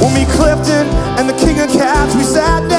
We'll meet Clifton and the King of Cats. We sat